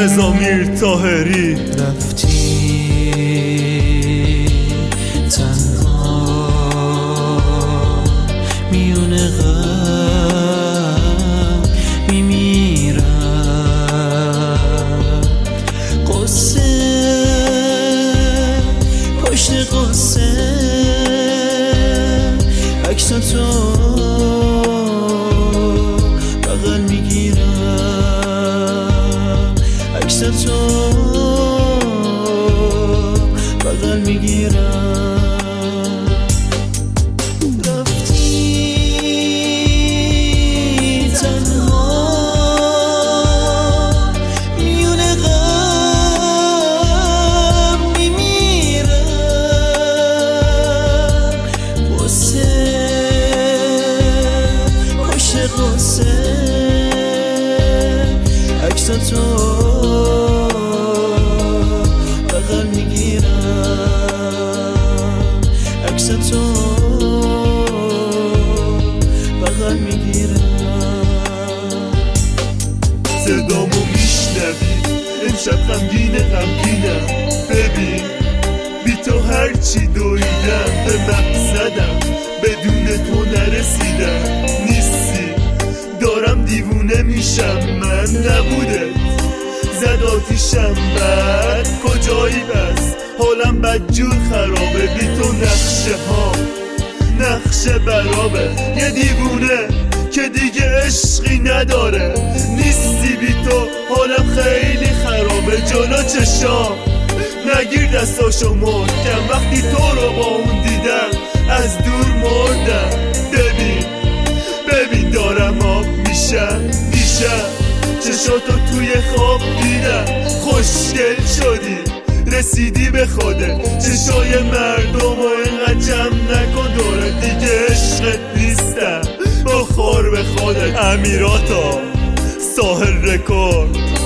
رضا میر طاهری. رفتی تنها میون غم میمیرم، قصه پشت قصه عکس تو بغل میگیرم، عکس تو بغل میگیرم. رفتی تنها میون غم میمیرم، قصه پشت قصه عکس تو بغل میگیرم، عکس تو بغل میگیرم. صدامو میشنوی امشب غمگینم، ببین بی تو هرچی دویدم به مقصدم، بدون تو نرسیدم، نیستی دارم دیوونه میشم، من نبودت زد آتیشم، بعد کجایی بس حالم بدجور خرابه، بی تو نقشه برابه، یه دیوونه که دیگه عشقی نداره، نیستی بی تو حالم خیلی خرابه، جلو چشام نگیر دستاشو محکم، وقتی تو رو با اون دیدم از دور مردم، ببین دارم آب میشم، چشاتو توی خواب دیدم، خوشگل شدی رسیدی به خودت، چشای مردم و اینقدر جمع نکن دوره، دیگه عشقت نیستم بخور به خودت. امیراتا ساحل رکورد.